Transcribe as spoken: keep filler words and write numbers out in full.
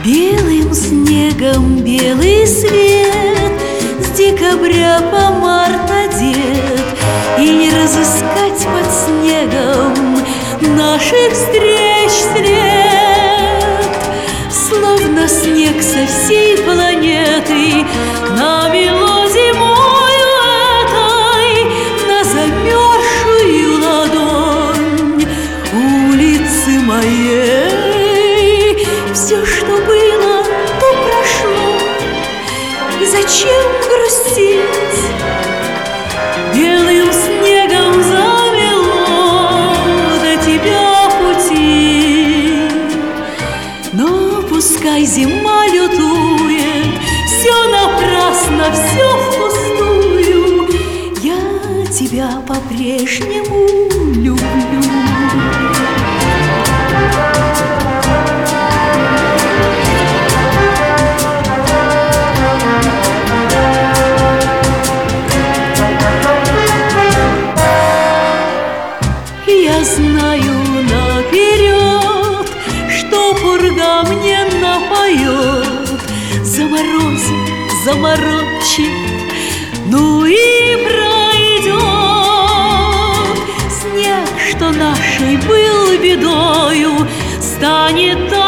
Белым снегом белый свет, с декабря по март одет, и не разыскать под снегом наших встреч след. Словно снег со всей планеты намело зимою этой на замерзшую ладонь улицы моей. Все, что было, то прошло, и зачем грустить? Белым снегом замело до тебя пути. Но пускай зима лютует, все напрасно, все впустую, я тебя по-прежнему люблю. Я знаю наперед, что пурга мне напоет, заморозит, заморочит, ну и пройдет. Снег, что нашей был бедою, станет